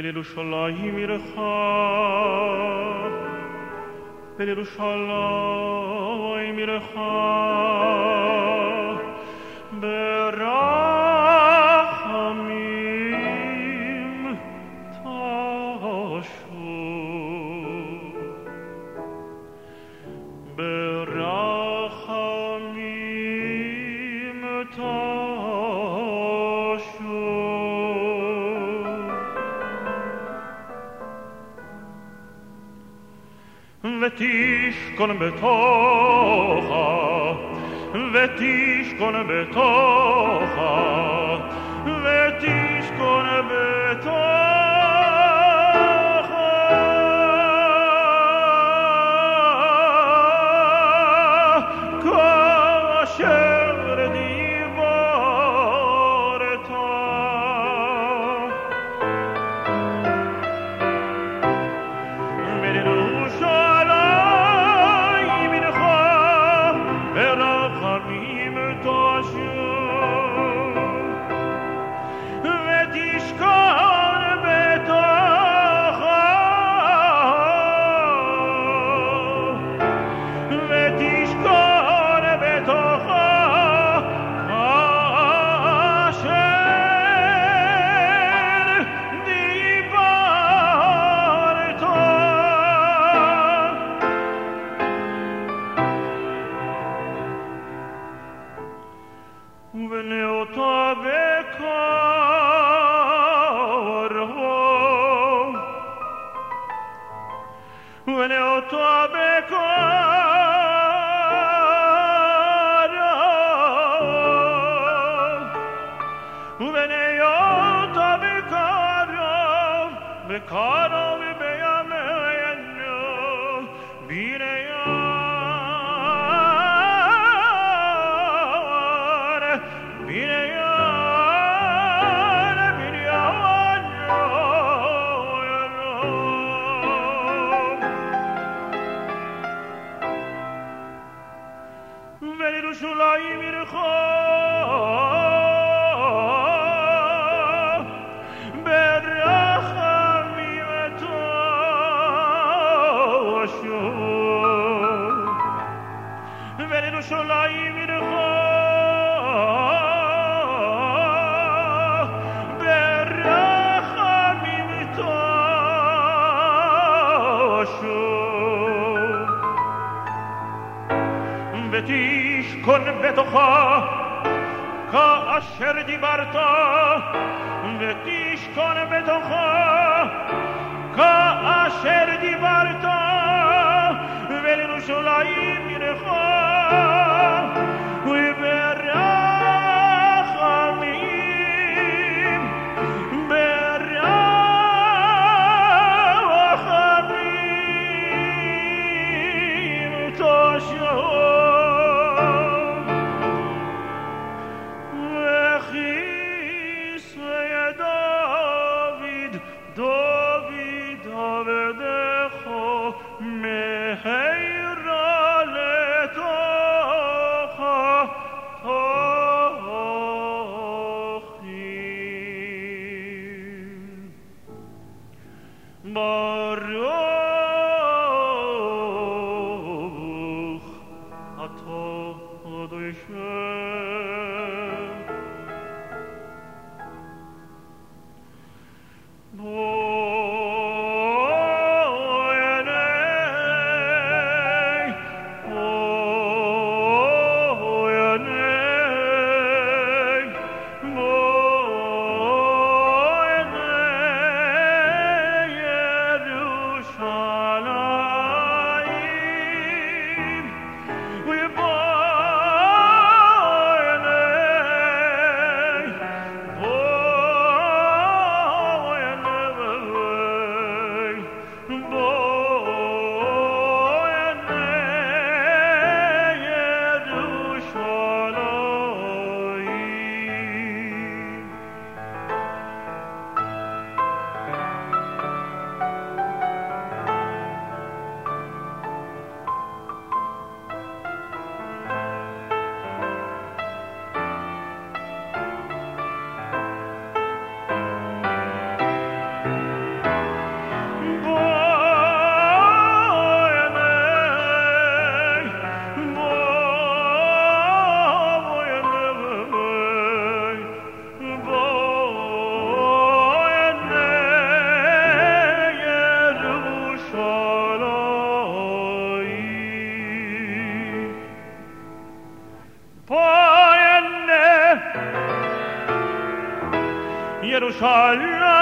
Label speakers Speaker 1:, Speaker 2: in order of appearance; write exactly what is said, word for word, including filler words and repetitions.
Speaker 1: ולירושלים עירך, ולירושלים עירך, ברחמים תשוב, ברחמים תשוב. ותשכון בתוכה, ותשכון בתוכה, ותשכון בתוכה, כאשר דיברת. ולירושלים עירך, ברחמים תשוב, ותשכון בתוכה, ותשכון בתוכה, כאשר דיברת. ונאותה בקרוב, ונאותה בקרוב, ונאותה בקרוב, בקרוב בימינו, בנייר, בנייר, בנייר, ולירושלים עירך, ברחמים תשוב, ולירושלים עירך, ברחמים תשוב, ותשכון בתוכה, כאשר דיברת, ותשכון בתוכה, כאשר דיברת, ולירושלים עירך, וברחמים, ברחמים תשוב. דוד עבדך מהרה לתוך התוכים. ברוך אתה אדוני Yerushalayim